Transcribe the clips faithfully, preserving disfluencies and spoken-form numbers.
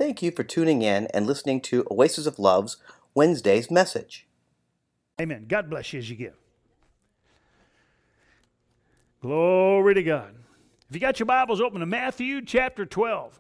thank you for tuning in and listening to Oasis of Love's Wednesday's message. Amen. God bless you as you give. Glory to God. If you got your Bibles open to Matthew chapter twelve.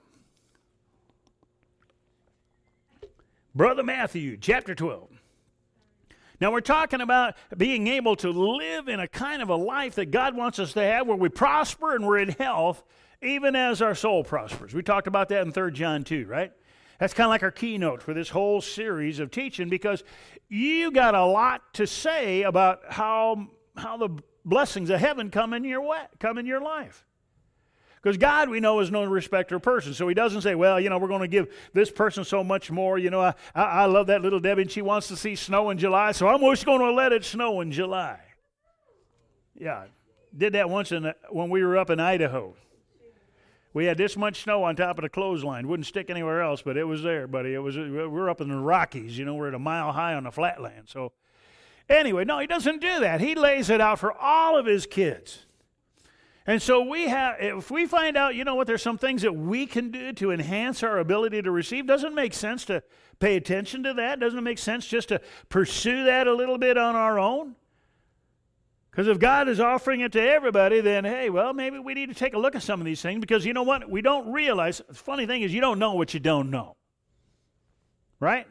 Brother Matthew chapter twelve. Now we're talking about being able to live in a kind of a life that God wants us to have where we prosper and we're in health even as our soul prospers. We talked about that in Third John two, right? That's kind of like our keynote for this whole series of teaching, because you got a lot to say about how, how the blessings of heaven come in your way, come in your life. Because God, we know, is no respecter of persons. So he doesn't say, well, you know, we're going to give this person so much more. You know, I, I, I love that little Debbie, and she wants to see snow in July, so I'm just going to let it snow in July. Yeah, did that once in, when we were up in Idaho. We had this much snow on top of the clothesline. Wouldn't stick anywhere else, but it was there, buddy. It was. We're up in the Rockies, you know. We're at a mile high on the flatland. So anyway, no, he doesn't do that. He lays it out for all of his kids. And so we have, if we find out, you know what, there's some things that we can do to enhance our ability to receive, doesn't it make sense to pay attention to that? Doesn't it make sense just to pursue that a little bit on our own? Because if God is offering it to everybody, then, hey, well, maybe we need to take a look at some of these things, because you know what? We don't realize, the funny thing is you don't know what you don't know. Right?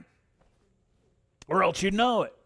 Or else you know it.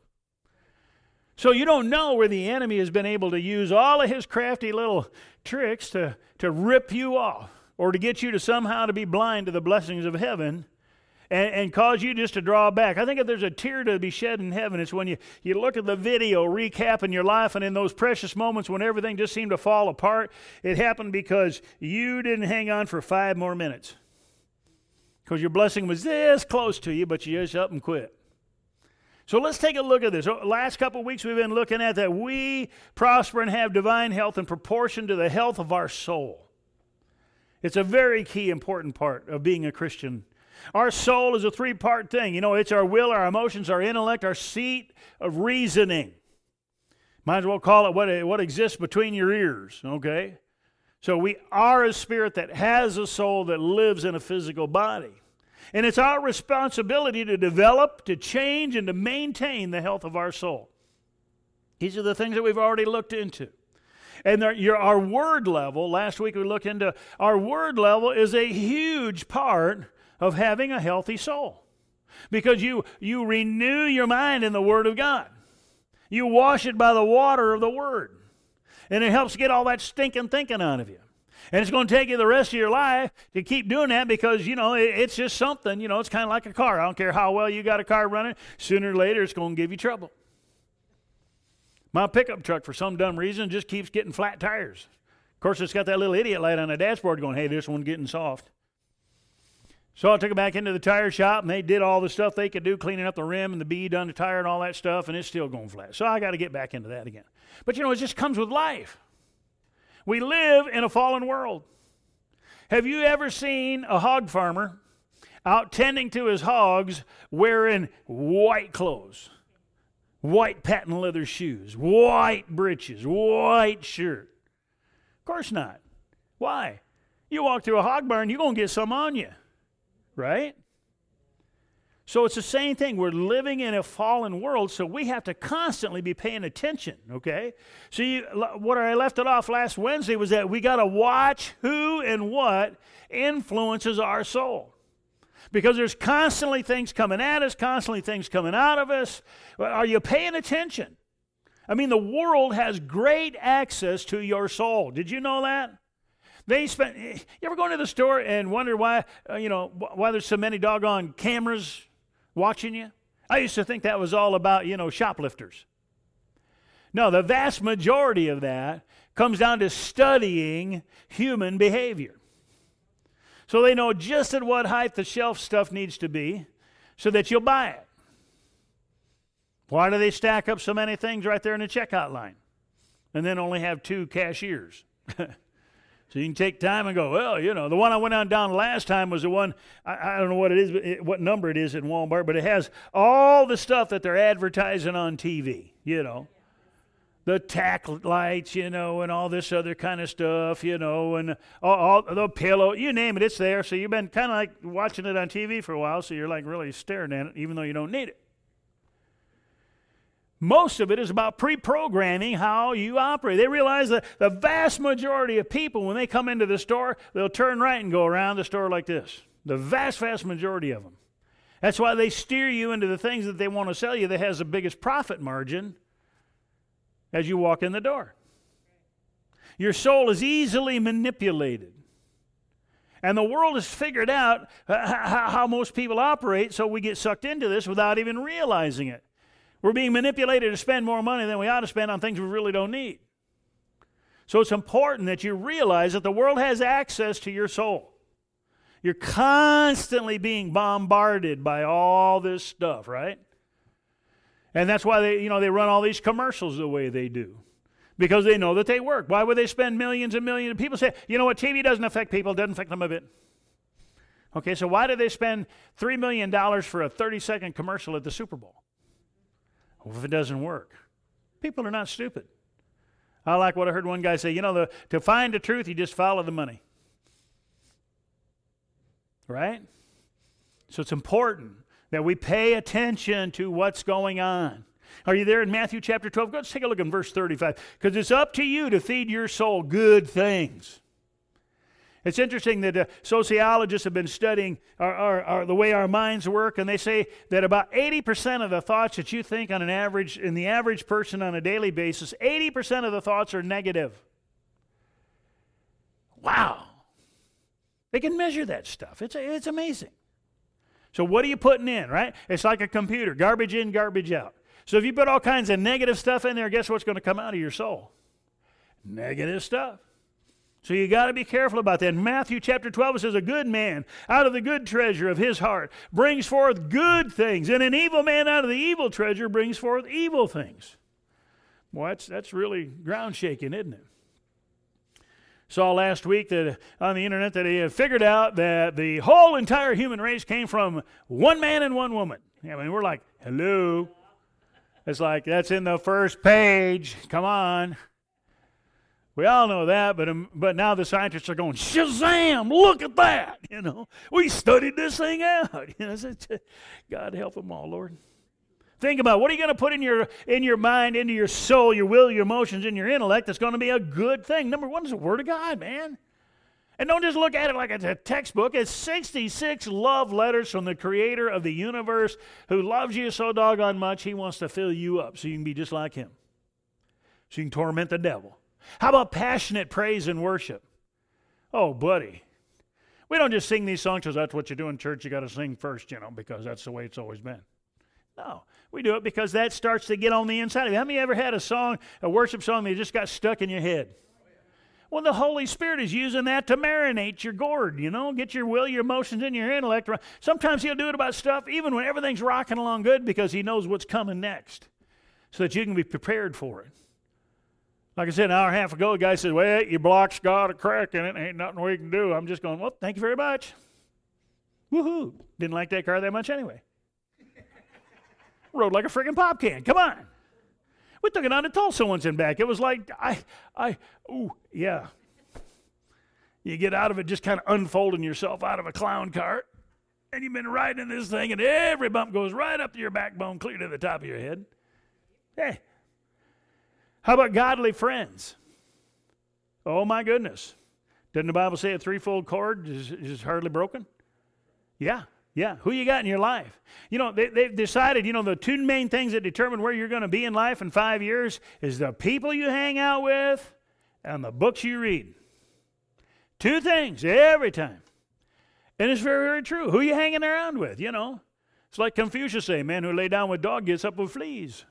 So you don't know where the enemy has been able to use all of his crafty little tricks to, to rip you off, or to get you to somehow to be blind to the blessings of heaven and, and cause you just to draw back. I think if there's a tear to be shed in heaven, it's when you, you look at the video recapping your life, and in those precious moments when everything just seemed to fall apart, it happened because you didn't hang on for five more minutes. Because your blessing was this close to you, but you just up and quit. So let's take a look at this. Last couple of weeks we've been looking at that we prosper and have divine health in proportion to the health of our soul. It's a very key, important part of being a Christian. Our soul is a three-part thing. You know, it's our will, our emotions, our intellect, our seat of reasoning. Might as well call it what, what exists between your ears, okay? So we are a spirit that has a soul that lives in a physical body. And it's our responsibility to develop, to change, and to maintain the health of our soul. These are the things that we've already looked into. And there, your, our word level, last week we looked into, our word level is a huge part of having a healthy soul. Because you, you renew your mind in the Word of God. You wash it by the water of the Word. And it helps get all that stinking thinking out of you. And it's going to take you the rest of your life to keep doing that, because, you know, it, it's just something, you know, it's kind of like a car. I don't care how well you got a car running, sooner or later it's going to give you trouble. My pickup truck, for some dumb reason, just keeps getting flat tires. Of course, it's got that little idiot light on the dashboard going, hey, this one's getting soft. So I took it back into the tire shop, and they did all the stuff they could do, cleaning up the rim and the bead on the tire and all that stuff, and it's still going flat. So I got to get back into that again. But, you know, it just comes with life. We live in a fallen world. Have you ever seen a hog farmer out tending to his hogs wearing white clothes, white patent leather shoes, white breeches, white shirt? Of course not. Why? You walk through a hog barn, you're going to get some on you, right? So it's the same thing. We're living in a fallen world, so we have to constantly be paying attention, okay? So you, what I left it off last Wednesday was that we got to watch who and what influences our soul. Because there's constantly things coming at us, constantly things coming out of us. Are you paying attention? I mean, the world has great access to your soul. Did you know that? They spent, you ever go into the store and wonder why, uh, you know, why there's so many doggone cameras watching you? I used to think that was all about, you know, shoplifters. No, the vast majority of that comes down to studying human behavior. So they know just at what height the shelf stuff needs to be so that you'll buy it. Why do they stack up so many things right there in the checkout line and then only have two cashiers? So you can take time and go, well, you know, the one I went on down last time was the one, I, I don't know what it is, but it, what number it is in Walmart, but it has all the stuff that they're advertising on T V, you know. the tack lights, you know, and all this other kind of stuff, you know, and all, all the pillow, you name it, it's there. So you've been kind of like watching it on T V for a while, so you're like really staring at it, even though you don't need it. Most of it is about pre-programming how you operate. They realize that the vast majority of people, when they come into the store, they'll turn right and go around the store like this. The vast, vast majority of them. That's why they steer you into the things that they want to sell you that has the biggest profit margin as you walk in the door. Your soul is easily manipulated. And the world has figured out how most people operate, so we get sucked into this without even realizing it. We're being manipulated to spend more money than we ought to spend on things we really don't need. So it's important that you realize that the world has access to your soul. You're constantly being bombarded by all this stuff, right? And that's why they, you know, they run all these commercials the way they do. Because they know that they work. Why would they spend millions and millions? People say, you know what, T V doesn't affect people, it doesn't affect them a bit. Okay, so why do they spend three million dollars for a thirty-second commercial at the Super Bowl? Well, if it doesn't work. People are not stupid. I like what I heard one guy say, you know, the, to find the truth, you just follow the money. Right? So it's important that we pay attention to what's going on. Are you there in Matthew chapter twelve? Let's take a look in verse thirty-five. Because it's up to you to feed your soul good things. It's interesting that uh, sociologists have been studying our, our, our, the way our minds work, and they say that about eighty percent of the thoughts that you think on an average, in the average person on a daily basis, eighty percent of the thoughts are negative. Wow. They can measure that stuff. It's, it's amazing. So what are you putting in, right? It's like a computer, garbage in, garbage out. So if you put all kinds of negative stuff in there, guess what's going to come out of your soul? Negative stuff. So you got to be careful about that. In Matthew chapter twelve, it says, a good man out of the good treasure of his heart brings forth good things, and an evil man out of the evil treasure brings forth evil things. Well, that's, that's really ground shaking, isn't it? Saw last week that on the internet that he had figured out that the whole entire human race came from one man and one woman. I mean, we're like, hello. It's like, that's in the first page. Come on. We all know that, but um, but now the scientists are going, Shazam, look at that. You know, we studied this thing out. You know, God help them all, Lord. Think about, what are you going to put in your in your mind, into your soul, your will, your emotions, and your intellect that's going to be a good thing? Number one is the Word of God, man. And don't just look at it like it's a textbook. It's sixty-six love letters from the Creator of the universe who loves you so doggone much, He wants to fill you up so you can be just like Him. So you can torment the devil. How about passionate praise and worship? Oh, buddy. We don't just sing these songs because that's what you do in church. You got to sing first, you know, because that's the way it's always been. No, we do it because that starts to get on the inside of you. How many ever had a song, a worship song that just got stuck in your head? Well, the Holy Spirit is using that to marinate your gourd, you know, get your will, your emotions, and your intellect. Sometimes He'll do it about stuff even when everything's rocking along good because He knows what's coming next so that you can be prepared for it. Like I said, an hour and a half ago, the guy said, well, your block's got a crack in it. Ain't nothing we can do. I'm just going, well, thank you very much. Woohoo. Didn't like that car that much anyway. Rode like a friggin' pop can. Come on. We took it on to Tulsa once and back. It was like, I, I, ooh, yeah. You get out of it just kind of unfolding yourself out of a clown cart, and you've been riding in this thing, and every bump goes right up to your backbone, clear to the top of your head. Hey. How about godly friends? Oh, my goodness. Doesn't the Bible say a threefold cord is, is hardly broken? Yeah, yeah. Who you got in your life? You know, they, they've decided, you know, the two main things that determine where you're going to be in life in five years is the people you hang out with and the books you read. Two things every time. And it's very, very true. Who you hanging around with, you know? It's like Confucius say, man who lay down with dog gets up with fleas.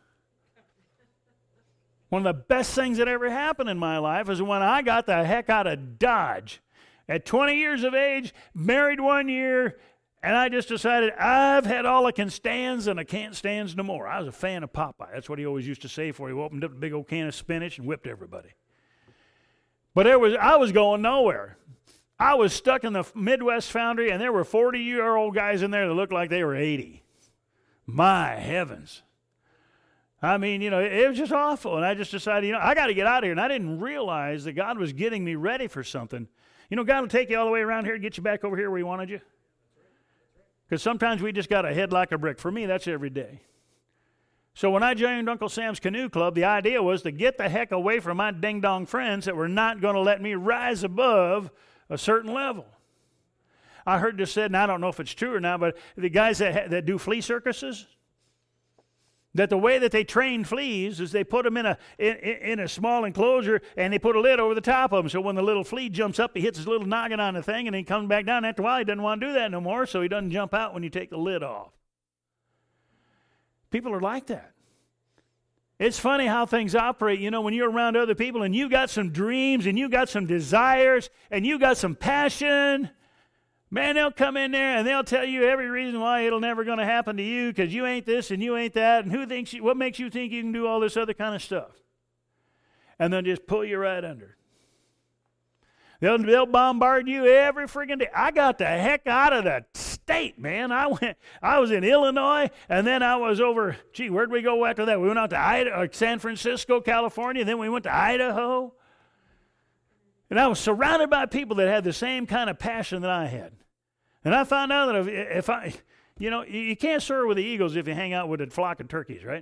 One of the best things that ever happened in my life is when I got the heck out of Dodge. At twenty years of age, married one year, and I just decided I've had all I can stands and I can't stands no more. I was a fan of Popeye. That's what he always used to say before he opened up a big old can of spinach and whipped everybody. But there was I was going nowhere. I was stuck in the Midwest Foundry, and there were forty-year-old guys in there that looked like they were eighty. My heavens. I mean, you know, it, it was just awful. And I just decided, you know, I got to get out of here. And I didn't realize that God was getting me ready for something. You know, God will take you all the way around here and get you back over here where He wanted you. Because sometimes we just got to head like a brick. For me, that's every day. So when I joined Uncle Sam's Canoe Club, the idea was to get the heck away from my ding-dong friends that were not going to let me rise above a certain level. I heard this said, and I don't know if it's true or not, but the guys that, ha- that do flea circuses, that the way that they train fleas is they put them in a in, in a small enclosure and they put a lid over the top of them. So when the little flea jumps up, he hits his little noggin on the thing and he comes back down. After a while, he doesn't want to do that no more, so he doesn't jump out when you take the lid off. People are like that. It's funny how things operate, you know, when you're around other people and you got some dreams and you got some desires and you got some passion. Man, they'll come in there and they'll tell you every reason why it'll never going to happen to you because you ain't this and you ain't that and who thinks you, what makes you think you can do all this other kind of stuff? And then just pull you right under. They'll, they'll bombard you every friggin' day. I got the heck out of the state, man. I went. I was in Illinois, and then I was over, gee, where'd we go after that? We went out to Idaho, San Francisco, California, then we went to Idaho. And I was surrounded by people that had the same kind of passion that I had. And I found out that if, if I, you know, you can't soar with the eagles if you hang out with a flock of turkeys, right?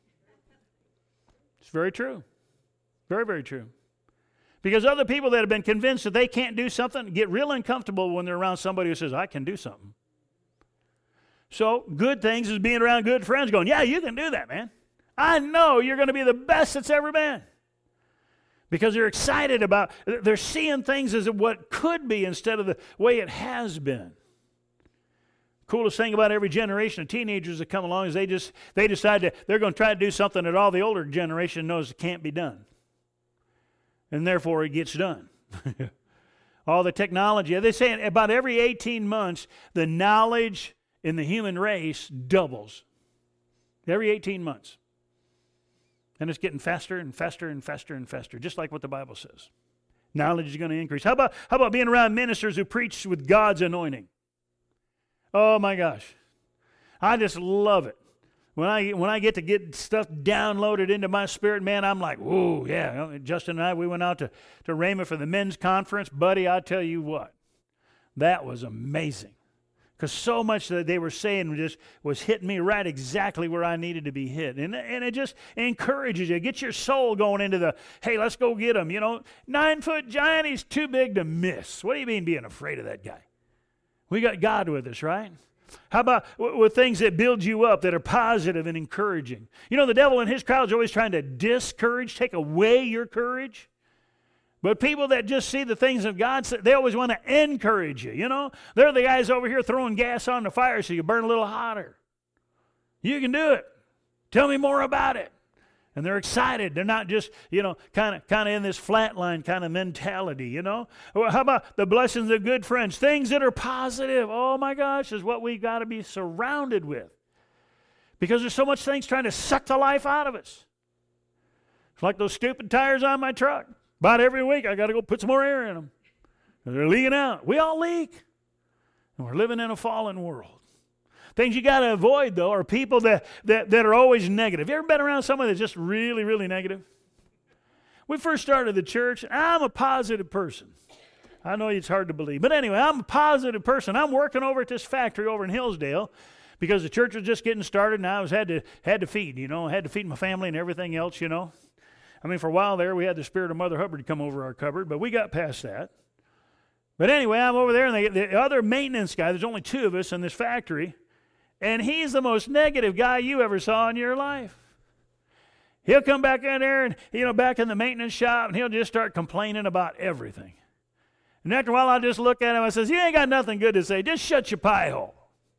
It's very true. Very, very true. Because other people that have been convinced that they can't do something get real uncomfortable when they're around somebody who says, I can do something. So good things is being around good friends going, yeah, you can do that, man. I know you're going to be the best that's ever been. Because they're excited about, they're seeing things as what could be instead of the way it has been. Coolest thing about every generation of teenagers that come along is they just, they decide that they're going to try to do something that all the older generation knows it can't be done. And therefore, it gets done. All the technology. They say about every eighteen months, the knowledge in the human race doubles. Every eighteen months. And it's getting faster and faster and faster and faster, just like what the Bible says. Knowledge is going to increase. How about, how about being around ministers who preach with God's anointing? Oh, my gosh. I just love it. When I when I get to get stuff downloaded into my spirit, man, I'm like, whoa, yeah. Justin and I, we went out to, to Raymond for the men's conference. Buddy, I tell you what, that was amazing. Because so much that they were saying just was hitting me right exactly where I needed to be hit. And, and it just encourages you. Get your soul going into the, hey, let's go get him. You know, nine-foot giant, he's too big to miss. What do you mean being afraid of that guy? We got God with us, right? How about with things that build you up, that are positive and encouraging? You know, the devil and his crowd is always trying to discourage, take away your courage. But people that just see the things of God, they always want to encourage you, you know. They're the guys over here throwing gas on the fire so you burn a little hotter. You can do it. Tell me more about it. And they're excited. They're not just, you know, kind of kind of in this flatline kind of mentality, you know. Well, how about the blessings of good friends? Things that are positive. Oh, my gosh, is what we've got to be surrounded with. Because there's so much things trying to suck the life out of us. It's like those stupid tires on my truck. About every week, I got to go put some more air in them. They're leaking out. We all leak. And we're living in a fallen world. Things you got to avoid, though, are people that, that, that are always negative. You ever been around someone that's just really, really negative? We first started the church. I'm a positive person. I know it's hard to believe. But anyway, I'm a positive person. I'm working over at this factory over in Hillsdale because the church was just getting started and I was had to had to feed, you know. I had to feed my family and everything else, you know. I mean, for a while there, we had the spirit of Mother Hubbard come over our cupboard, but we got past that. But anyway, I'm over there, and they, the other maintenance guy, there's only two of us in this factory, and he's the most negative guy you ever saw in your life. He'll come back in there and, you know, back in the maintenance shop, and he'll just start complaining about everything. And after a while, I just look at him, I says, you ain't got nothing good to say. Just shut your pie hole.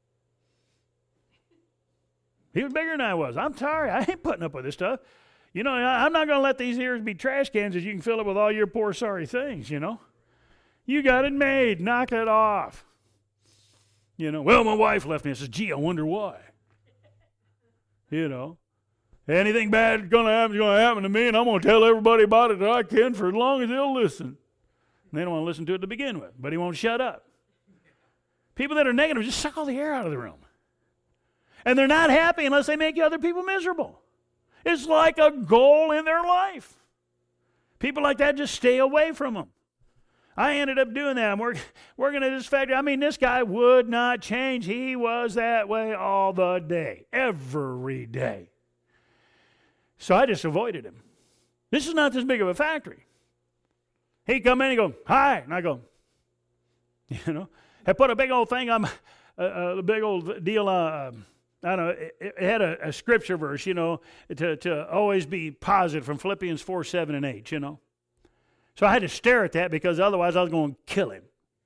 He was bigger than I was. I'm sorry. I ain't putting up with this stuff. You know, I'm not going to let these ears be trash cans as you can fill it with all your poor, sorry things, you know. You got it made. Knock it off. You know, well, my wife left me. I says, gee, I wonder why. You know, anything bad is going to happen is going to happen to me, and I'm going to tell everybody about it that I can for as long as they'll listen. And they don't want to listen to it to begin with, but he won't shut up. People that are negative just suck all the air out of the room. And they're not happy unless they make other people miserable. It's like a goal in their life. People like that, just stay away from them. I ended up doing that. I'm work, working at this factory. I mean, this guy would not change. He was that way all the day, every day. So I just avoided him. This is not this big of a factory. He'd come in and go, hi, and I go, you know. I put a big old thing on, a, a big old deal, uh, I don't know, it, it had a, a scripture verse, you know, to, to always be positive from Philippians four, seven, and eight, you know. So I had to stare at that because otherwise I was going to kill him.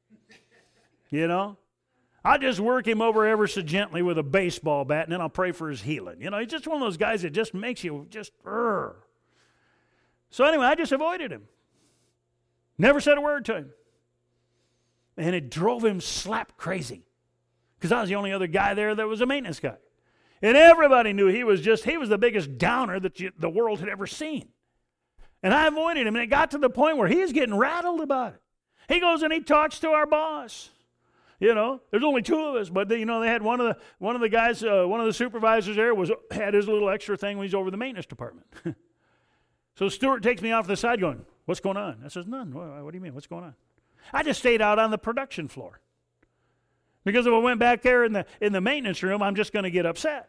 You know? I just work him over ever so gently with a baseball bat, and then I'll pray for his healing. You know, he's just one of those guys that just makes you just, urgh. So anyway, I just avoided him. Never said a word to him. And it drove him slap crazy because I was the only other guy there that was a maintenance guy. And everybody knew he was just, he was the biggest downer that you, the world had ever seen. And I avoided him, and it got to the point where he's getting rattled about it. He goes and he talks to our boss. You know, there's only two of us, but they, you know, they had one of the one of the guys, uh, one of the supervisors there was had his little extra thing when he's over the maintenance department. So Stuart takes me off to the side, going, "What's going on?" I says, "None. What, what do you mean? What's going on?" I just stayed out on the production floor because if I went back there in the in the maintenance room, I'm just going to get upset.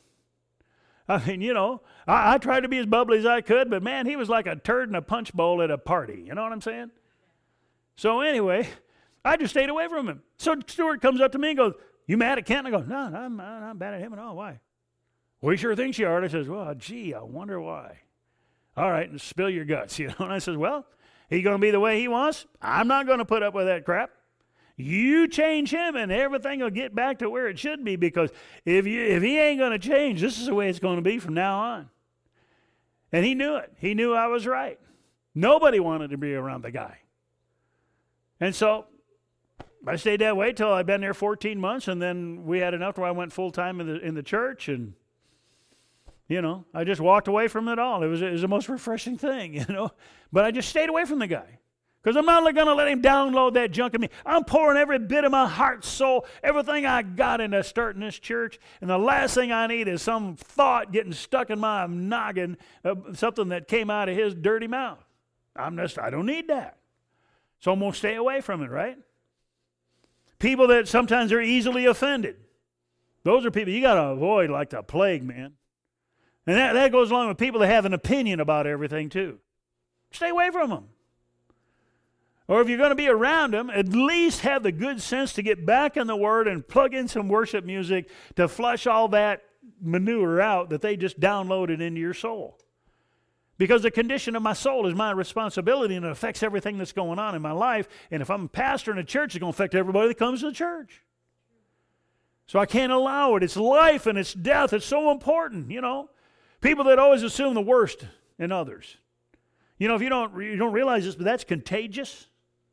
I mean, you know, I, I tried to be as bubbly as I could, but man, he was like a turd in a punch bowl at a party. You know what I'm saying? So anyway, I just stayed away from him. So Stuart comes up to me and goes, "You mad at Kent?" I go, "No, no I'm, I'm not mad at him at all. Why?" "Well, he sure thinks you are." I says, "Well, gee, I wonder why." "All right, and spill your guts." You know, and I says, "Well, he's going to be the way he wants. I'm not going to put up with that crap. You change him and everything will get back to where it should be, because if you if he ain't going to change, this is the way it's going to be from now on." And he knew it. He knew I was right. Nobody wanted to be around the guy. And so I stayed that way till I'd been there fourteen months, and then we had enough where I went full-time in the in the church, and, you know, I just walked away from it all. It was, it was the most refreshing thing, you know. But I just stayed away from the guy. Because I'm not going to let him download that junk in me. I'm pouring every bit of my heart, soul, everything I got into starting this church. And the last thing I need is some thought getting stuck in my noggin, uh, something that came out of his dirty mouth. I'm just, I don't need that. So I'm going to stay away from it, right? People that sometimes are easily offended. Those are people you got to avoid like the plague, man. And that, that goes along with people that have an opinion about everything too. Stay away from them. Or if you're going to be around them, at least have the good sense to get back in the Word and plug in some worship music to flush all that manure out that they just downloaded into your soul. Because the condition of my soul is my responsibility, and it affects everything that's going on in my life. And if I'm a pastor in a church, it's going to affect everybody that comes to the church. So I can't allow it. It's life and it's death. It's so important, you know. People that always assume the worst in others. You know, if you don't, you don't realize this, but that's contagious.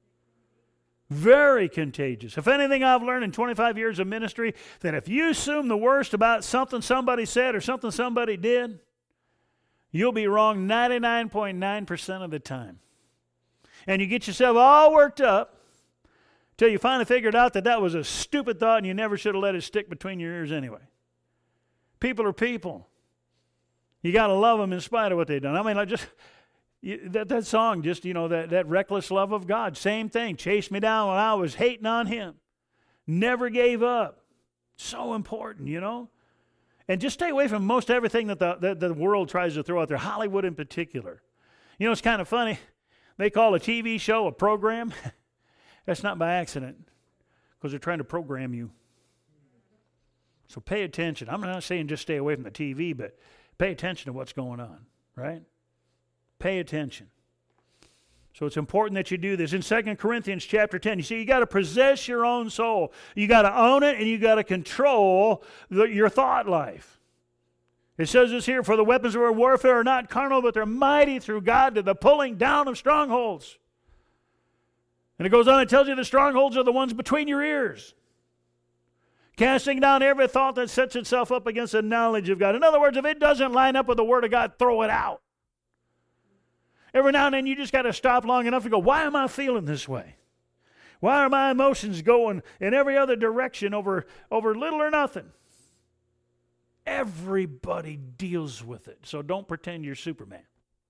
Very contagious. If anything I've learned in twenty-five years of ministry, that if you assume the worst about something somebody said or something somebody did, you'll be wrong ninety-nine point nine percent of the time. And you get yourself all worked up till you finally figured out that that was a stupid thought and you never should have let it stick between your ears anyway. People are people. You got to love them in spite of what they've done. I mean, I just... You, that, that song, just, you know, that, that reckless love of God, same thing. Chased me down when I was hating on him. Never gave up. So important, you know. And just stay away from most everything that the, that the world tries to throw out there, Hollywood in particular. You know, it's kind of funny. They call a T V show a program. That's not by accident, because they're trying to program you. So pay attention. I'm not saying just stay away from the T V, but pay attention to what's going on, right? Pay attention. So it's important that you do this. In Second Corinthians chapter ten, you see, you got to possess your own soul. You got to own it, and you got to control the, your thought life. It says this here, "For the weapons of our warfare are not carnal, but they're mighty through God to the pulling down of strongholds." And it goes on and tells you the strongholds are the ones between your ears. Casting down every thought that sets itself up against the knowledge of God. In other words, if it doesn't line up with the Word of God, throw it out. Every now and then you just got to stop long enough to go, why am I feeling this way? Why are my emotions going in every other direction over, over little or nothing? Everybody deals with it. So don't pretend you're Superman.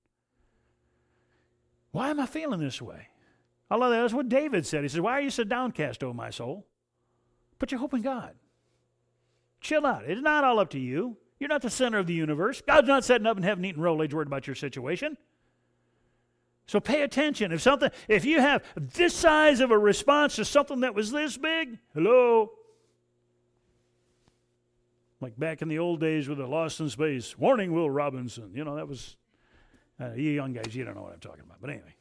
Why am I feeling this way? I love that. That's what David said. He said, why are you so downcast, O my soul? Put your hope in God. Chill out. It's not all up to you. You're not the center of the universe. God's not sitting up in heaven eating Rolaids worried about your situation. So pay attention. If something, if you have this size of a response to something that was this big, hello? Like back in the old days with the Lost in Space, warning Will Robinson. You know, that was, uh, you young guys, you don't know what I'm talking about. But anyway.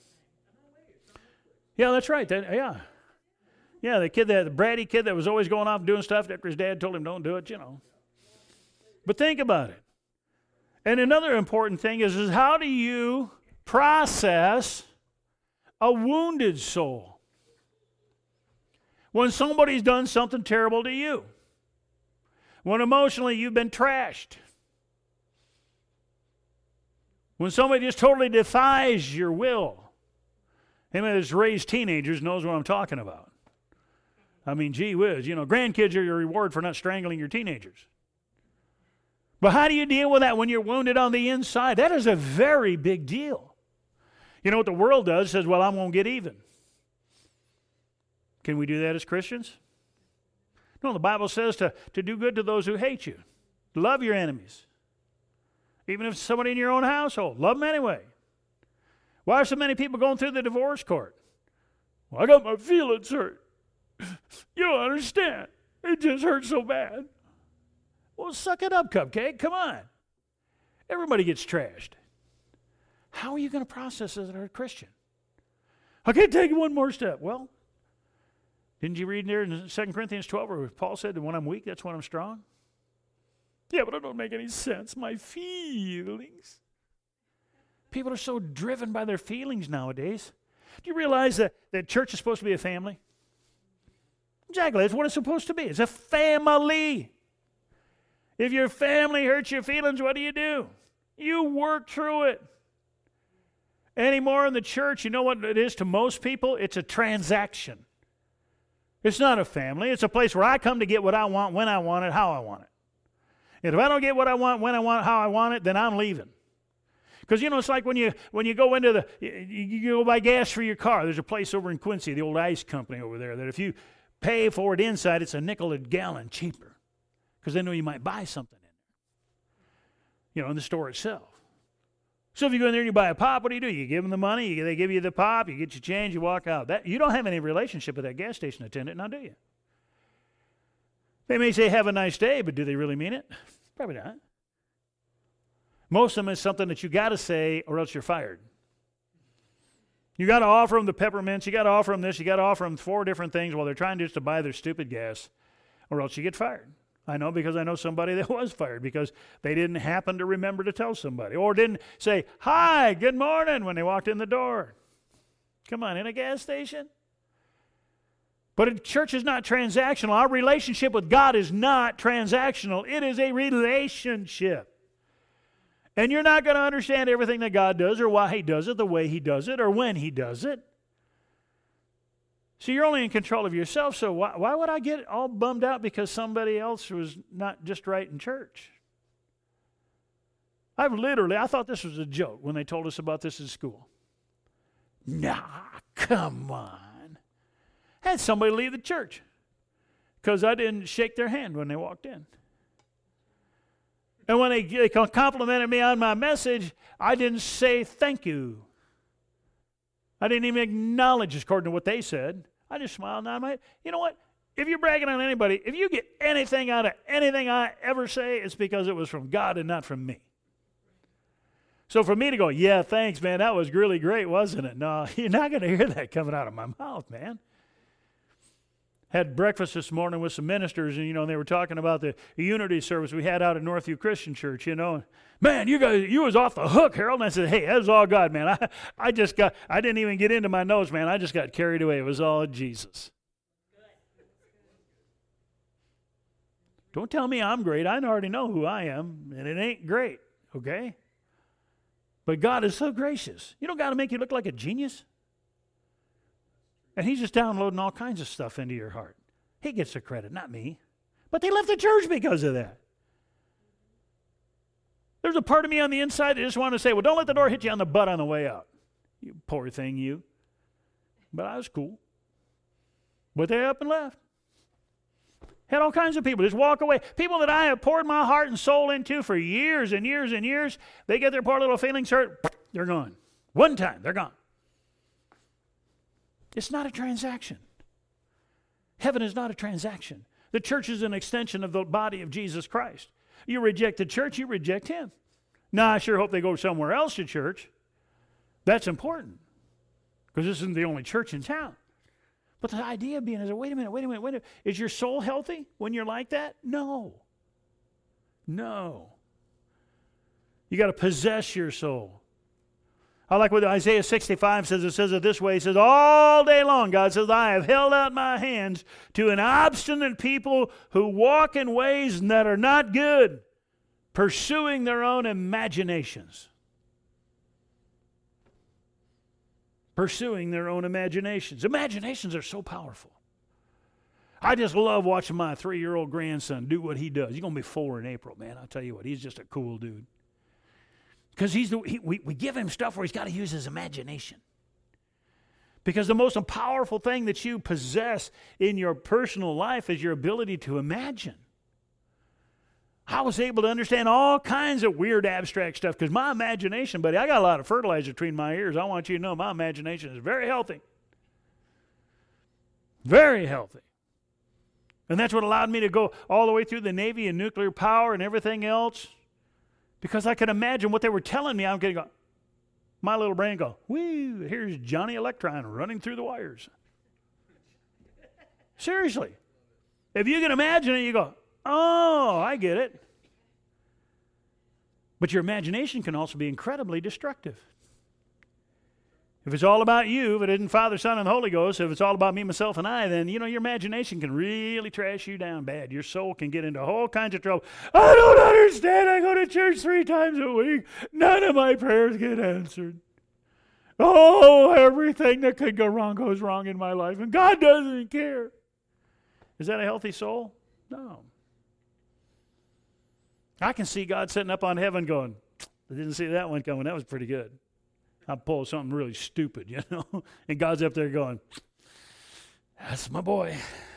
Yeah, that's right. That, yeah. Yeah, the kid, that, the bratty kid that was always going off and doing stuff after his dad told him don't do it, you know. But think about it. And another important thing is, is how do you process a wounded soul when somebody's done something terrible to you? When emotionally you've been trashed. When somebody just totally defies your will. Anyone that's raised teenagers knows what I'm talking about. I mean, gee whiz, you know, grandkids are your reward for not strangling your teenagers. But how do you deal with that when you're wounded on the inside? That is a very big deal. You know what the world does? It says, well, I'm going to get even. Can we do that as Christians? No, the Bible says to, to do good to those who hate you. Love your enemies. Even if it's somebody in your own household, love them anyway. Why are so many people going through the divorce court? Well, I got my feelings hurt. You don't understand. It just hurts so bad. Well, suck it up, Cupcake. Come on. Everybody gets trashed. How are you going to process as a Christian? I can't take it one more step. Well, didn't you read there in Second Corinthians twelve where Paul said that when I'm weak, that's when I'm strong? Yeah, but it don't make any sense. My feelings. People are so driven by their feelings nowadays. Do you realize that, that church is supposed to be a family? Exactly. That's what it's supposed to be. It's a family. If your family hurts your feelings, what do you do? You work through it. Anymore in the church, you know what it is to most people? It's a transaction. It's not a family. It's a place where I come to get what I want, when I want it, how I want it. And if I don't get what I want, when I want it, how I want it, then I'm leaving. Because, you know, it's like when you when you go into the, you, you go buy gas for your car. There's a place over in Quincy, the old ice company over there, that if you pay for it inside, it's a nickel a gallon cheaper. Because they know you might buy something in there. You know, in the store itself. So if you go in there and you buy a pop, what do you do? You give them the money, you, they give you the pop, you get your change, you walk out. That, you don't have any relationship with that gas station attendant, now do you? They may say, have a nice day, but do they really mean it? Probably not. Most of them is something that you got to say or else you're fired. You got to offer them the peppermints, you got to offer them this, you got to offer them four different things while they're trying just to buy their stupid gas, or else you get fired. I know because I know somebody that was fired because they didn't happen to remember to tell somebody or didn't say, hi, good morning when they walked in the door. Come on, in a gas station? But a church is not transactional. Our relationship with God is not transactional. It is a relationship. And you're not going to understand everything that God does or why He does it, the way He does it, or when He does it. So you're only in control of yourself, so why, why would I get all bummed out because somebody else was not just right in church? I've literally, I thought this was a joke when they told us about this in school. Nah, come on. I had somebody leave the church because I didn't shake their hand when they walked in. And when they, they complimented me on my message, I didn't say thank you. I didn't even acknowledge, according to what they said. I just smiled and nodded. You know what? If you're bragging on anybody, if you get anything out of anything I ever say, it's because it was from God and not from me. So for me to go, yeah, thanks, man, that was really great, wasn't it? No, you're not going to hear that coming out of my mouth, man. Had breakfast this morning with some ministers, and, you know, they were talking about the unity service we had out at Northview Christian Church, you know. Man, you guys, you was off the hook, Harold. And I said, hey, that was all God, man. I, I just got, I didn't even get into my notes, man. I just got carried away. It was all Jesus. Don't tell me I'm great. I already know who I am, and it ain't great, okay? But God is so gracious. You don't got to make you look like a genius. And He's just downloading all kinds of stuff into your heart. He gets the credit, not me. But they left the church because of that. There's a part of me on the inside that just want to say, well, don't let the door hit you on the butt on the way out. You poor thing, you. But I was cool. But they up and left. Had all kinds of people just walk away. People that I have poured my heart and soul into for years and years and years, they get their poor little feelings hurt, they're gone. One time, they're gone. It's not a transaction. Heaven is not a transaction. The church is an extension of the body of Jesus Christ. You reject the church, you reject him. Now, I sure hope they go somewhere else to church. That's important, because this isn't the only church in town. But the idea being is, wait a minute, wait a minute, wait a minute. Is your soul healthy when you're like that? No. No. You got to possess your soul. I like what Isaiah sixty-five says. It says it this way. It says, all day long, God says, I have held out my hands to an obstinate people who walk in ways that are not good, pursuing their own imaginations. Pursuing their own imaginations. Imaginations are so powerful. I just love watching my three-year-old grandson do what he does. He's going to be four in April, man. I'll tell you what, he's just a cool dude. Because he's the, he, we, we give him stuff where he's got to use his imagination. Because the most powerful thing that you possess in your personal life is your ability to imagine. I was able to understand all kinds of weird abstract stuff because my imagination, buddy, I got a lot of fertilizer between my ears. I want you to know my imagination is very healthy. Very healthy. And that's what allowed me to go all the way through the Navy and nuclear power and everything else. Because I could imagine what they were telling me. I'm going to go, my little brain go, whoo, here's Johnny Electron running through the wires. Seriously. If you can imagine it, you go, oh, I get it. But your imagination can also be incredibly destructive. If it's all about you, if it isn't Father, Son, and the Holy Ghost, if it's all about me, myself, and I, then, you know, your imagination can really trash you down bad. Your soul can get into all kinds of trouble. I don't understand. I go to church three times a week. None of my prayers get answered. Oh, everything that could go wrong goes wrong in my life, and God doesn't care. Is that a healthy soul? No. I can see God sitting up on heaven going, I didn't see that one coming. That was pretty good. I pulled something really stupid, you know. And God's up there going, that's my boy.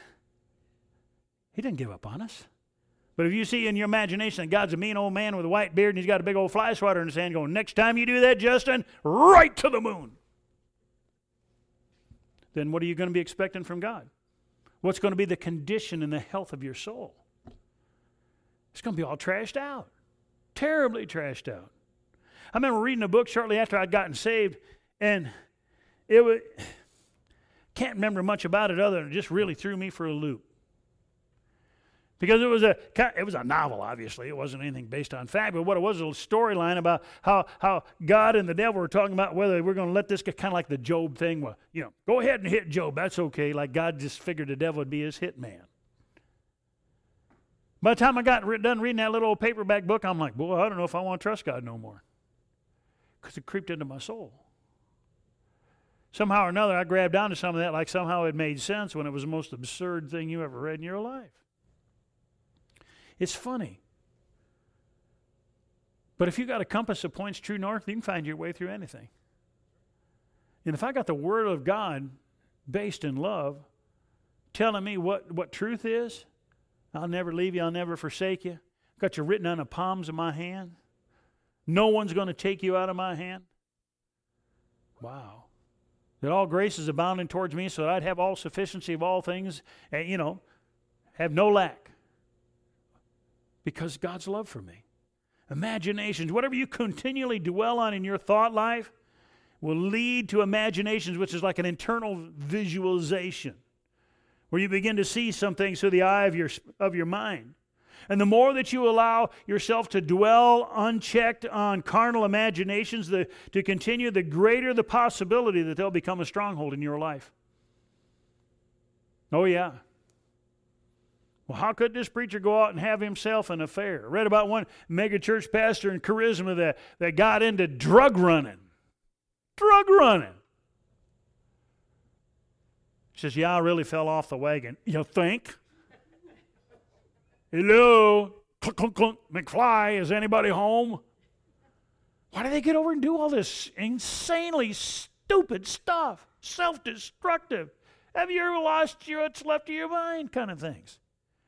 He didn't give up on us. But if you see in your imagination that God's a mean old man with a white beard and he's got a big old fly swatter in his hand going, next time you do that, Justin, right to the moon. Then what are you going to be expecting from God? What's going to be the condition and the health of your soul? It's going to be all trashed out. Terribly trashed out. I remember reading a book shortly after I'd gotten saved, and it was, can't remember much about it other than it just really threw me for a loop. Because it was a it was a novel, obviously. It wasn't anything based on fact, but what it was was a storyline about how, how God and the devil were talking about whether we're going to let this get kind of like the Job thing. Well, you know, go ahead and hit Job. That's okay. Like God just figured the devil would be his hit man. By the time I got re- done reading that little old paperback book, I'm like, boy, I don't know if I want to trust God no more. Because it creeped into my soul. Somehow or another, I grabbed onto some of that like somehow it made sense when it was the most absurd thing you ever read in your life. It's funny. But if you got a compass that points true north, you can find your way through anything. And if I got the Word of God based in love telling me what, what truth is, I'll never leave you, I'll never forsake you. I've got you written on the palms of my hand. No one's going to take you out of my hand. Wow. That all grace is abounding towards me so that I'd have all sufficiency of all things and, you know, have no lack. Because God's love for me. Imaginations, whatever you continually dwell on in your thought life will lead to imaginations, which is like an internal visualization where you begin to see some things through the eye of your, of your mind. And the more that you allow yourself to dwell unchecked on carnal imaginations the, to continue, the greater the possibility that they'll become a stronghold in your life. Oh, yeah. Well, how could this preacher go out and have himself an affair? I read about one megachurch pastor in Charisma that, that got into drug running. Drug running. He says, yeah, I really fell off the wagon. You think? Hello? Clunk, clunk, clunk. McFly, is anybody home? Why do they get over and do all this insanely stupid stuff? Self-destructive. Have you ever lost your, what's left of your mind kind of things?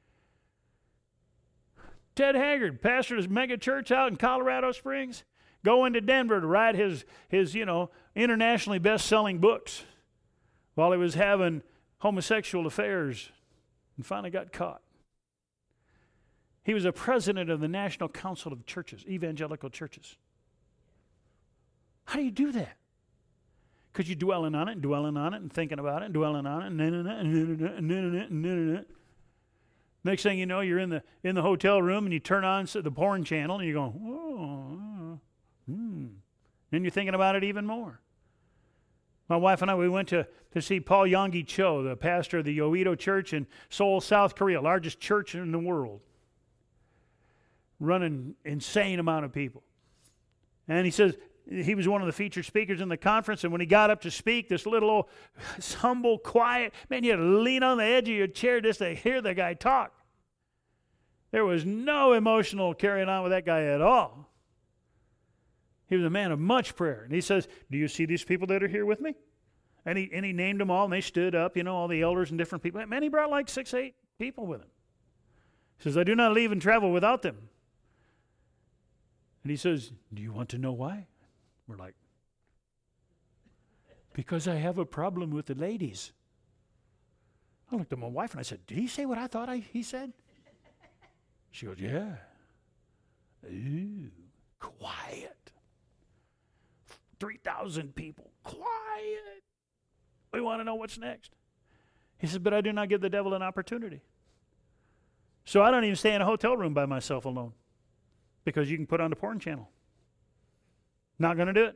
Ted Haggard, pastor of this mega church out in Colorado Springs, going to Denver to write his, his you know, internationally best-selling books while he was having homosexual affairs and finally got caught. He was a president of the National Council of Churches, evangelical churches. How do you do that? Because you're dwelling on it and dwelling on it and thinking about it and dwelling on it and then and and and next thing you know, you're in the in the hotel room and you turn on the porn channel and you're going, oh, hmm. Then you're thinking about it even more. My wife and I, we went to, to see Paul Yonggi Cho, the pastor of the Yoido Church in Seoul, South Korea, largest church in the world, running insane amount of people. And he says, he was one of the featured speakers in the conference, and when he got up to speak, this little old humble, quiet, man, you had to lean on the edge of your chair just to hear the guy talk. There was no emotional carrying on with that guy at all. He was a man of much prayer. And he says, do you see these people that are here with me? And he, and he named them all, and they stood up, you know, all the elders and different people. Man, he brought like six, eight people with him. He says, I do not leave and travel without them. And he says, do you want to know why? We're like, because I have a problem with the ladies. I looked at my wife and I said, did he say what I thought I, he said? She goes, yeah. Ooh, quiet. three thousand people, quiet. We want to know what's next. He said, but I do not give the devil an opportunity. So I don't even stay in a hotel room by myself alone because you can put on the porn channel. Not going to do it.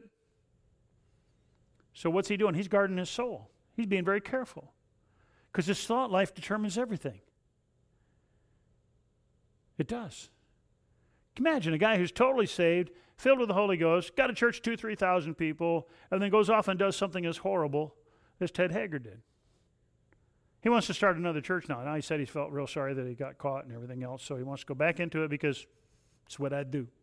So what's he doing? He's guarding his soul. He's being very careful because his thought life determines everything. It does. Imagine a guy who's totally saved, filled with the Holy Ghost, got a church two, three thousand people, and then goes off and does something as horrible as Ted Haggard did. He wants to start another church now. Now he said he felt real sorry that he got caught and everything else, so he wants to go back into it because it's what I'd do.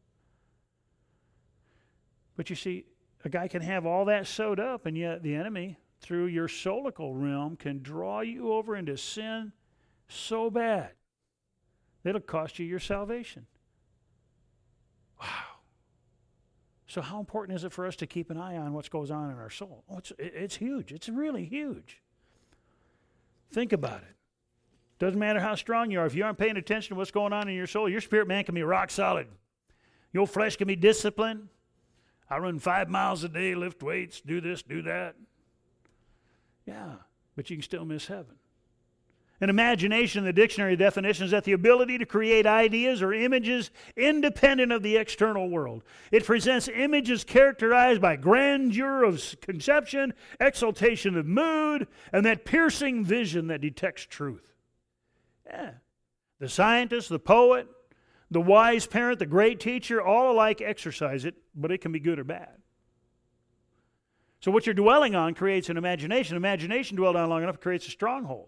But you see, a guy can have all that sewed up, and yet the enemy, through your soulical realm, can draw you over into sin so bad that it'll cost you your salvation. Wow. So how important is it for us to keep an eye on what goes on in our soul? Oh, it's, it's huge. It's really huge. Think about it. Doesn't matter how strong you are. If you aren't paying attention to what's going on in your soul, your spirit man can be rock solid. Your flesh can be disciplined. I run five miles a day, lift weights, do this, do that. Yeah, but you can still miss heaven. An imagination in the dictionary definition is that the ability to create ideas or images independent of the external world. It presents images characterized by grandeur of conception, exaltation of mood, and that piercing vision that detects truth. Yeah. The scientist, the poet, the wise parent, the great teacher, all alike exercise it, but it can be good or bad. So what you're dwelling on creates an imagination. Imagination dwelled on long enough creates a stronghold.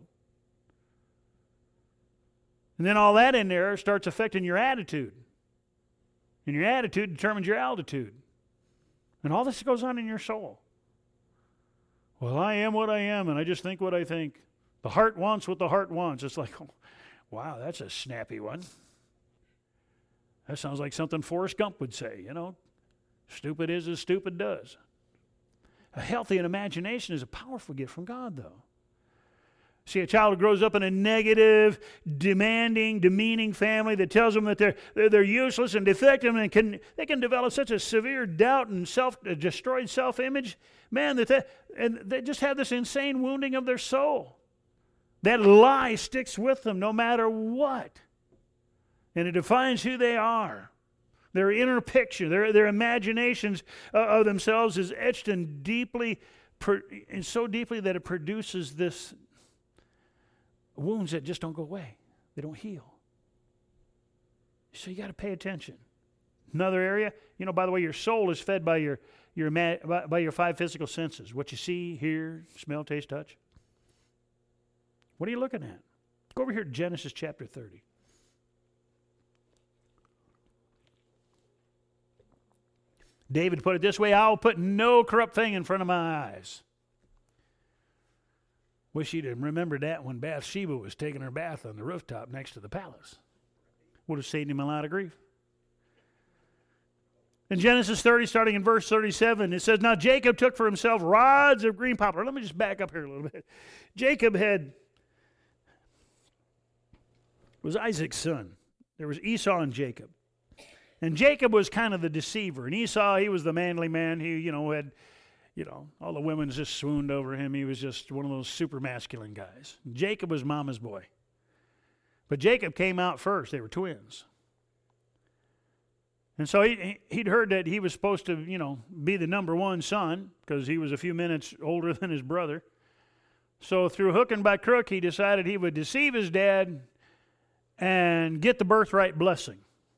And then all that in there starts affecting your attitude. And your attitude determines your altitude. And all this goes on in your soul. Well, I am what I am, and I just think what I think. The heart wants what the heart wants. It's like, oh, wow, that's a snappy one. That sounds like something Forrest Gump would say, you know. Stupid is as stupid does. A healthy imagination is a powerful gift from God, though. See, a child who grows up in a negative, demanding, demeaning family that tells them that they're, they're, they're useless and defective and can, they can develop such a severe doubt and self, uh, destroyed self-image, man, that they, and they just have this insane wounding of their soul. That lie sticks with them no matter what. And it defines who they are. Their inner picture, their, their imaginations uh, of themselves is etched in deeply, per, and so deeply that it produces this wounds that just don't go away. They don't heal. So you got to pay attention. Another area, you know, by the way, your soul is fed by your your by, by your five physical senses. What you see, hear, smell, taste, touch. What are you looking at? Go over here to Genesis chapter thirty. David put it this way, I'll put no corrupt thing in front of my eyes. Wish he'd have remembered that when Bathsheba was taking her bath on the rooftop next to the palace. Would have saved him a lot of grief. In Genesis thirty, starting in verse thirty-seven, it says, Now Jacob took for himself rods of green poplar. Let me just back up here a little bit. Jacob had, was Isaac's son. There was Esau and Jacob. And Jacob was kind of the deceiver. And Esau, he was the manly man. He, you know, had, you know, all the women just swooned over him. He was just one of those super masculine guys. Jacob was mama's boy. But Jacob came out first. They were twins. And so he, he'd heard that he was supposed to, you know, be the number one son because he was a few minutes older than his brother. So through hook and by crook, he decided he would deceive his dad and get the birthright blessing.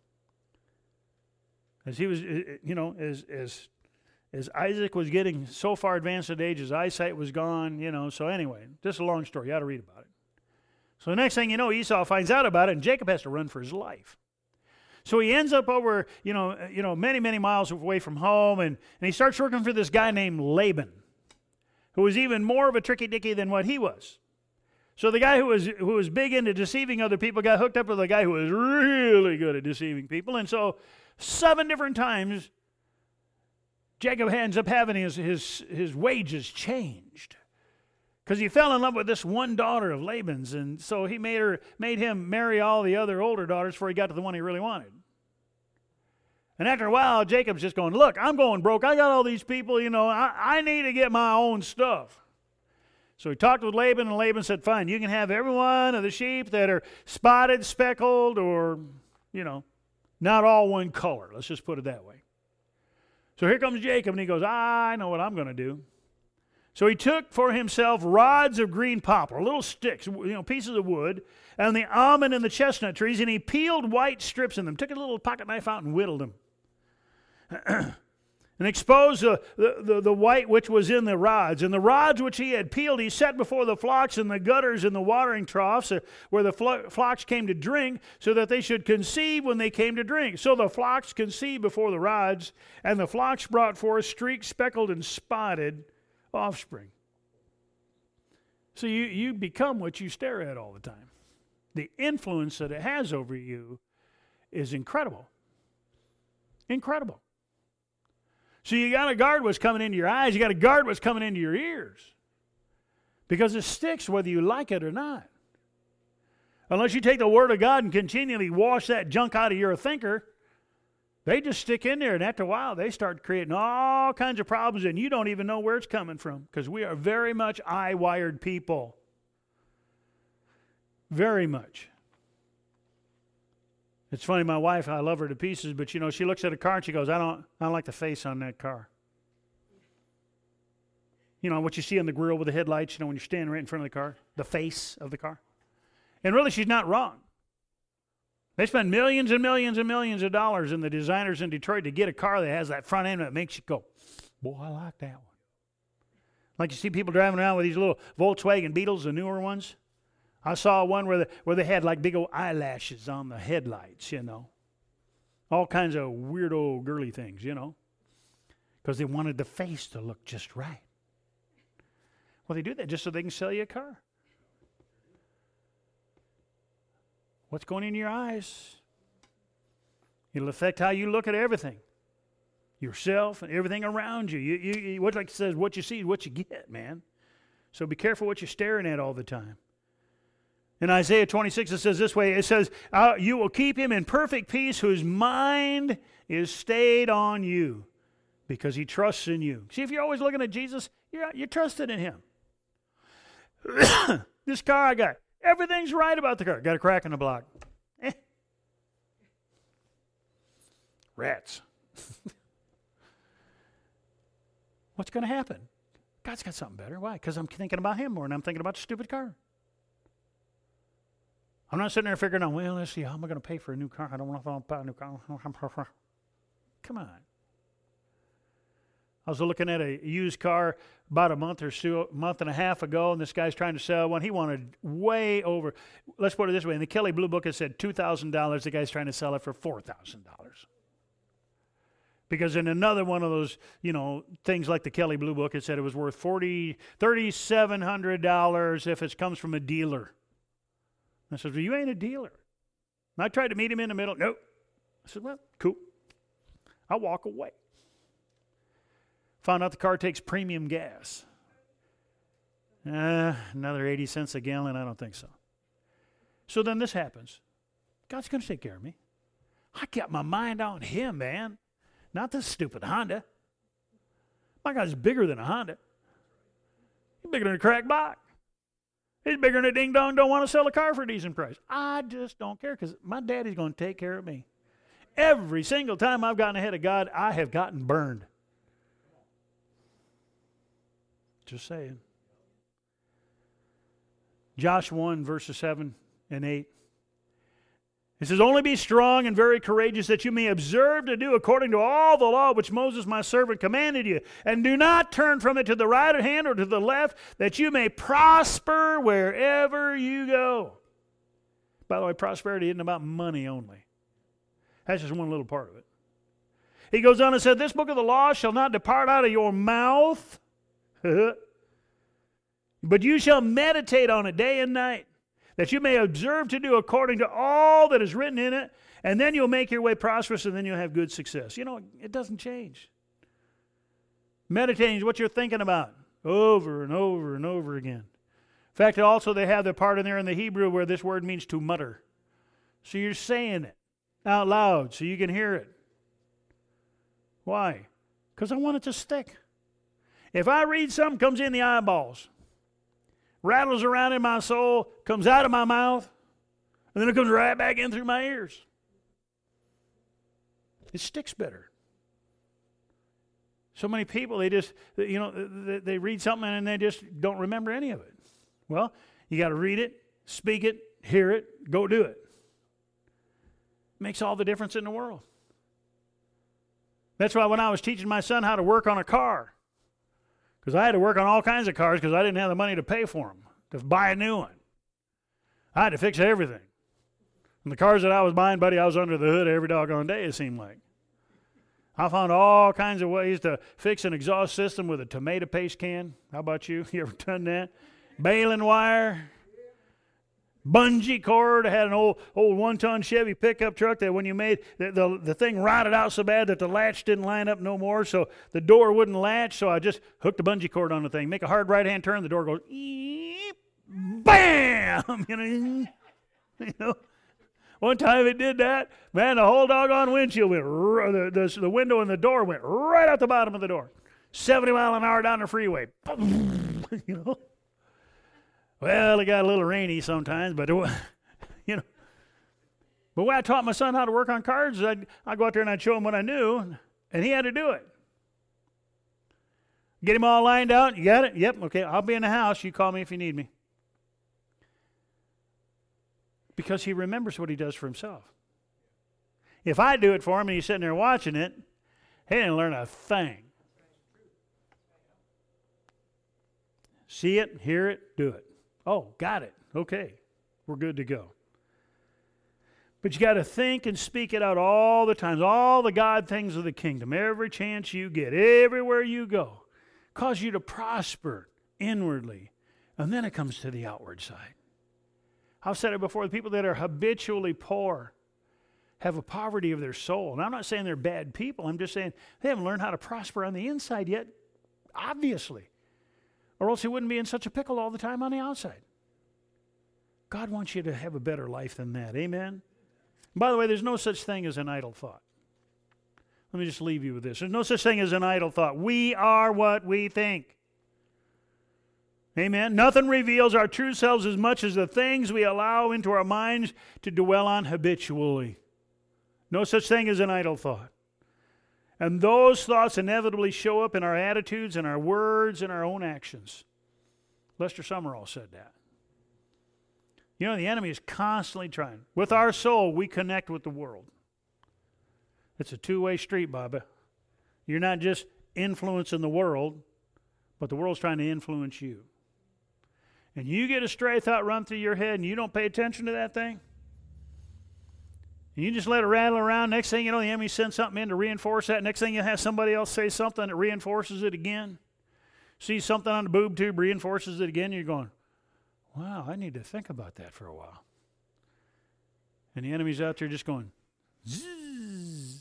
As he was, you know, as as as Isaac was getting so far advanced at age, his eyesight was gone, you know. So anyway, just a long story. You ought to read about it. So the next thing you know, Esau finds out about it, and Jacob has to run for his life. So he ends up over, you know, you know, many, many miles away from home, and, and he starts working for this guy named Laban, who was even more of a tricky dicky than what he was. So the guy who was who was big into deceiving other people got hooked up with a guy who was really good at deceiving people, and so seven different times Jacob ends up having his his his wages changed. Because he fell in love with this one daughter of Laban's, and so he made her made him marry all the other older daughters before he got to the one he really wanted. And after a while, Jacob's just going, look, I'm going broke. I got all these people, you know, I, I need to get my own stuff. So he talked with Laban, and Laban said, fine, you can have every one of the sheep that are spotted, speckled, or, you know, not all one color. Let's just put it that way. So here comes Jacob, and he goes, I know what I'm going to do. So he took for himself rods of green poplar, little sticks, you know, pieces of wood, and the almond and the chestnut trees, and he peeled white strips in them, took a little pocket knife out and whittled them, and exposed the, the, the, the white which was in the rods. And the rods which he had peeled he set before the flocks in the gutters and the watering troughs uh, where the flo- flocks came to drink, so that they should conceive when they came to drink. So the flocks conceived before the rods, and the flocks brought forth streaked, speckled, and spotted offspring. So you, you become what you stare at all the time. The influence that it has over you is incredible. Incredible. So you got to guard what's coming into your eyes. You got to guard what's coming into your ears. Because it sticks whether you like it or not. Unless you take the Word of God and continually wash that junk out of your thinker, they just stick in there, and after a while, they start creating all kinds of problems, and you don't even know where it's coming from, because we are very much eye-wired people. Very much. It's funny, my wife, I love her to pieces, but, you know, she looks at a car, and she goes, I don't, I don't like the face on that car. You know, what you see on the grill with the headlights, you know, when you're standing right in front of the car, the face of the car. And really, she's not wrong. They spend millions and millions and millions of dollars in the designers in Detroit to get a car that has that front end that makes you go, boy, I like that one. Like you see people driving around with these little Volkswagen Beetles, the newer ones. I saw one where, the, where they had like big old eyelashes on the headlights, you know. All kinds of weirdo girly things, you know. Because they wanted the face to look just right. Well, they do that just so they can sell you a car. What's going in your eyes? It'll affect how you look at everything. Yourself and everything around you. You, you, you what like it says, what you see is what you get, man. So be careful what you're staring at all the time. In Isaiah twenty-six, it says this way, it says, uh, you will keep him in perfect peace whose mind is stayed on you because he trusts in you. See, if you're always looking at Jesus, you're, you're trusting in him. This car I got, everything's right about the car. Got a crack in the block. Eh. Rats. What's going to happen? God's got something better. Why? Because I'm thinking about him more than I'm thinking about the stupid car. I'm not sitting there figuring out, well, let's see, how am I going to pay for a new car? I don't know if I'll buy a new car. Come on. I was looking at a used car about a month or so, month and a half ago, and this guy's trying to sell one. He wanted way over. Let's put it this way. In the Kelley Blue Book, it said two thousand dollars. The guy's trying to sell it for four thousand dollars. Because in another one of those, you know, things like the Kelley Blue Book, it said it was worth forty, thirty-seven hundred dollars if it comes from a dealer. I said, well, you ain't a dealer. And I tried to meet him in the middle. Nope. I said, well, cool. I'll walk away. Found out the car takes premium gas. Uh, another eighty cents a gallon? I don't think so. So then this happens. God's going to take care of me. I got my mind on him, man. Not this stupid Honda. My God's bigger than a Honda. He's bigger than a crack box. He's bigger than a ding-dong don't want to sell a car for a decent price. I just don't care because my daddy's going to take care of me. Every single time I've gotten ahead of God, I have gotten burned. Just saying. Joshua one, verses seven and eight. It says, only be strong and very courageous that you may observe to do according to all the law which Moses my servant commanded you. And do not turn from it to the right hand or to the left, that you may prosper wherever you go. By the way, prosperity isn't about money only. That's just one little part of it. He goes on and said, this book of the law shall not depart out of your mouth, but you shall meditate on it day and night, that you may observe to do according to all that is written in it, and then you'll make your way prosperous, and then you'll have good success. You know, it doesn't change. Meditating is what you're thinking about over and over and over again. In fact, also they have the part in there in the Hebrew where this word means to mutter. So you're saying it out loud so you can hear it. Why? Because I want it to stick. If I read something comes in the eyeballs, rattles around in my soul, comes out of my mouth, and then it comes right back in through my ears. It sticks better. So many people, they just, you know, they read something and they just don't remember any of it. Well, you got to read it, speak it, hear it, go do it. Makes all the difference in the world. That's why when I was teaching my son how to work on a car, because I had to work on all kinds of cars because I didn't have the money to pay for them, to buy a new one. I had to fix everything. And the cars that I was buying, buddy, I was under the hood every doggone day, it seemed like. I found all kinds of ways to fix an exhaust system with a tomato paste can. How about you? You ever done that? Baling wire. Bungee cord. I had an old old one-ton Chevy pickup truck that when you made, the, the, the thing rotted out so bad that the latch didn't line up no more, so the door wouldn't latch, so I just hooked a bungee cord on the thing. Make a hard right-hand turn, the door goes, eep, bam! You know, you know? One time it did that, man, the whole doggone windshield went, the, the, the window and the door went right out the bottom of the door. seventy mile an hour down the freeway. You know? Well, it got a little rainy sometimes, but, it, you know. But when I taught my son how to work on cars, I'd, I'd go out there and I'd show him what I knew, and he had to do it. Get him all lined out. You got it? Yep, okay, I'll be in the house. You call me if you need me. Because he remembers what he does for himself. If I do it for him and he's sitting there watching it, he didn't learn a thing. See it, hear it, do it. Oh, got it. Okay, we're good to go. But you got to think and speak it out all the time. All the God things of the kingdom. Every chance you get, everywhere you go. Cause you to prosper inwardly. And then it comes to the outward side. I've said it before, the people that are habitually poor have a poverty of their soul. And I'm not saying they're bad people. I'm just saying they haven't learned how to prosper on the inside yet, obviously. Or else he wouldn't be in such a pickle all the time on the outside. God wants you to have a better life than that. Amen? And by the way, there's no such thing as an idle thought. Let me just leave you with this. There's no such thing as an idle thought. We are what we think. Amen? Nothing reveals our true selves as much as the things we allow into our minds to dwell on habitually. No such thing as an idle thought. And those thoughts inevitably show up in our attitudes and our words and our own actions. Lester Summerall said that. You know, the enemy is constantly trying. With our soul, we connect with the world. It's a two-way street, Baba. You're not just influencing the world, but the world's trying to influence you. And you get a stray thought run through your head and you don't pay attention to that thing, And you just let it rattle around. Next thing you know, the enemy sends something in to reinforce that. Next thing you have somebody else say something that reinforces it again. See something on the boob tube, reinforces it again. And you're going, wow, I need to think about that for a while. And the enemy's out there just going, zzz.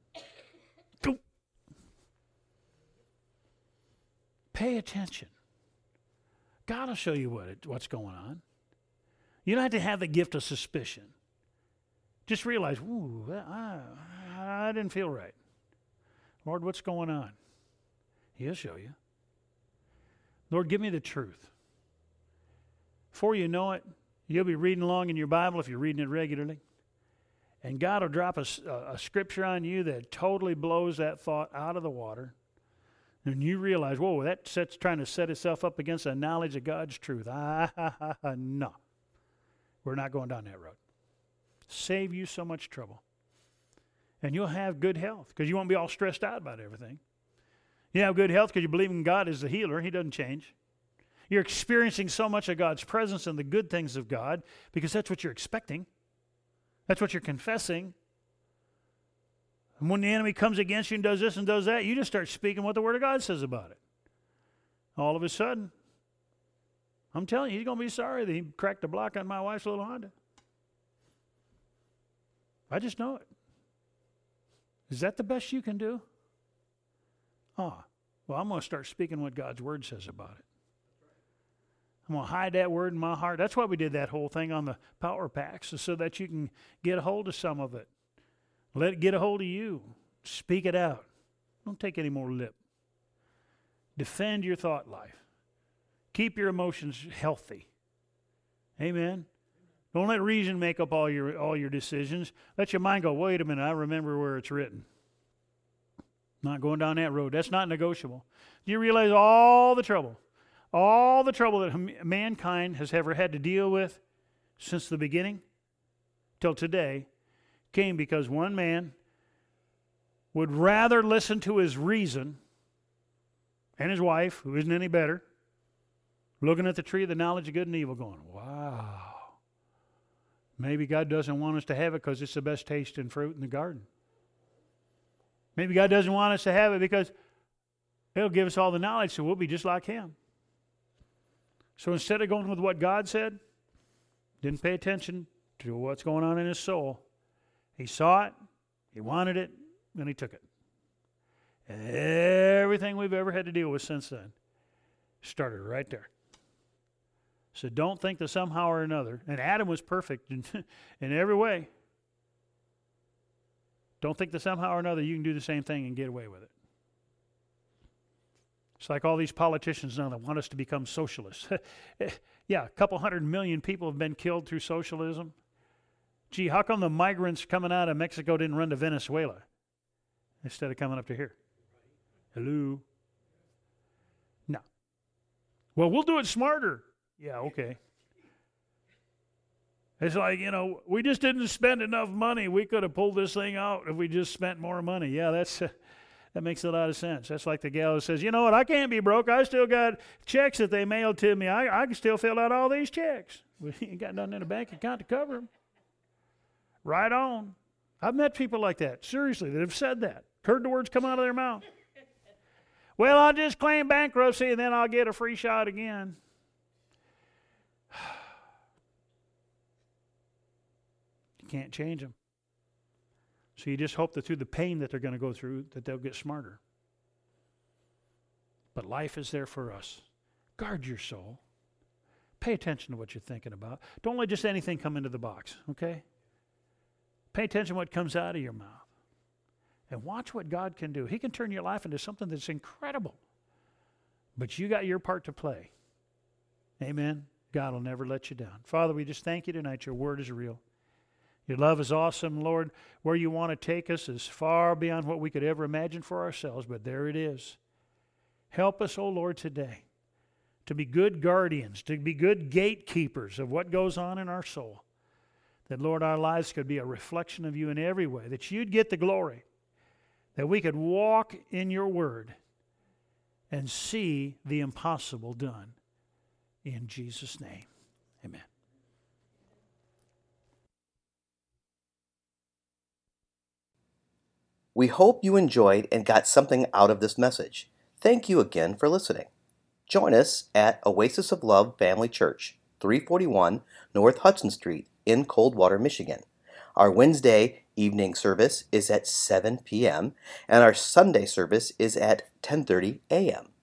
Pay attention. God will show you what it, what's going on. You don't have to have the gift of suspicion. Just realize, ooh, I, I didn't feel right. Lord, what's going on? He'll show you. Lord, give me the truth. Before you know it, you'll be reading along in your Bible if you're reading it regularly. And God will drop a, a scripture on you that totally blows that thought out of the water. And you realize, whoa, that set's trying to set itself up against the knowledge of God's truth. Ah, ha, ha, ha, no. We're not going down that road. Save you so much trouble. And you'll have good health because you won't be all stressed out about everything. You have good health because you believe in God as the healer. He doesn't change. You're experiencing so much of God's presence and the good things of God because that's what you're expecting. That's what you're confessing. And when the enemy comes against you and does this and does that, you just start speaking what the Word of God says about it. All of a sudden, I'm telling you, he's going to be sorry that he cracked the block on my wife's little Honda. I just know it. Is that the best you can do? Oh, well, I'm going to start speaking what God's Word says about it. I'm going to hide that Word in my heart. That's why we did that whole thing on the power packs, so that you can get a hold of some of it. Let it get a hold of you. Speak it out. Don't take any more lip. Defend your thought life. Keep your emotions healthy. Amen. Don't let reason make up all your all your decisions. Let your mind go, wait a minute, I remember where it's written. Not going down that road. That's not negotiable. Do you realize all the trouble, all the trouble that mankind has ever had to deal with since the beginning till today came because one man would rather listen to his reason and his wife, who isn't any better, looking at the tree of the knowledge of good and evil going, wow. Maybe God doesn't want us to have it because it's the best tasting fruit in the garden. Maybe God doesn't want us to have it because He'll give us all the knowledge so we'll be just like Him. So instead of going with what God said, didn't pay attention to what's going on in his soul. He saw it, he wanted it, and he took it. And everything we've ever had to deal with since then started right there. So don't think that somehow or another, and Adam was perfect in, in every way. Don't think that somehow or another you can do the same thing and get away with it. It's like all these politicians now that want us to become socialists. Yeah, a couple hundred million people have been killed through socialism. Gee, how come the migrants coming out of Mexico didn't run to Venezuela instead of coming up to here? Hello? No. Well, we'll do it smarter. Yeah, okay. It's like, you know, we just didn't spend enough money. We could have pulled this thing out if we just spent more money. Yeah, that's uh, that makes a lot of sense. That's like the gal who says, you know what, I can't be broke. I still got checks that they mailed to me. I, I can still fill out all these checks. We ain't got nothing in a bank account to cover them. Right on. I've met people like that, seriously, that have said that. Heard the words come out of their mouth. Well, I'll just claim bankruptcy and then I'll get a free shot again. You can't change them. So you just hope that through the pain that they're going to go through, that they'll get smarter. But life is there for us. Guard your soul. Pay attention to what you're thinking about. Don't let just anything come into the box, okay? Pay attention to what comes out of your mouth. And watch what God can do. He can turn your life into something that's incredible. But you got your part to play. Amen? God will never let you down. Father, we just thank you tonight. Your word is real. Your love is awesome, Lord. Where you want to take us is far beyond what we could ever imagine for ourselves, but there it is. Help us, oh Lord, today to be good guardians, to be good gatekeepers of what goes on in our soul. That, Lord, our lives could be a reflection of you in every way, that you'd get the glory, that we could walk in your word and see the impossible done. In Jesus' name, amen. We hope you enjoyed and got something out of this message. Thank you again for listening. Join us at Oasis of Love Family Church, three forty-one North Hudson Street in Coldwater, Michigan. Our Wednesday evening service is at seven p.m. and our Sunday service is at ten thirty a.m.